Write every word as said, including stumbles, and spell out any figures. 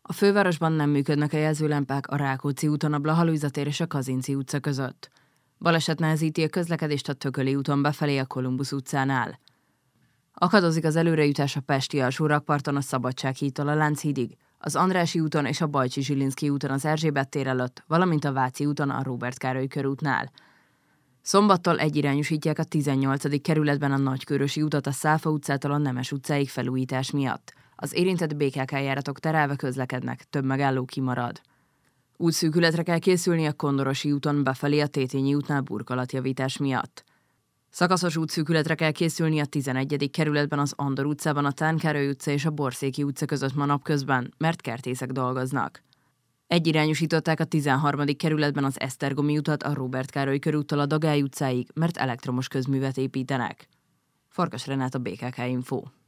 A fővárosban nem működnek a jelzőlámpák a Rákóczi úton, a Blaha-Lujza tér és a Kazinczy utca között. Baleset nehezíti a közlekedést a Tököli úton befelé a Kolumbusz utcánál. Akadozik az előrejutás a Pesti alsórakparton a Szabadság hídtól a Lánchídig, az Andrássy úton és a Bajcsy-Zsilinszky úton az Erzsébet tér előtt, valamint a Váci úton a Róbert Károly körútnál. Szombattól egyirányosítják a tizennyolcadik kerületben a Nagykőrösi utat a Száfa utcától a Nemes utcáig felújítás miatt. Az érintett bé ká ká járatok terelve közlekednek, több megálló kimarad. Útszűkületre kell készülni a Kondorosi úton befelé a Tétényi útnál burkolatjavítás miatt. Szakaszos útszűkületre kell készülni a tizenegyedik kerületben az Andor utcában a Tán Károly utca és a Borszéki utca között ma napközben, mert kertészek dolgoznak. Egyirányosították a tizenharmadik kerületben az Esztergomi utat a Róbert Károly körúttól a Dagály utcáig, mert elektromos közművet építenek. Farkas Renát, a bé ká ká Info.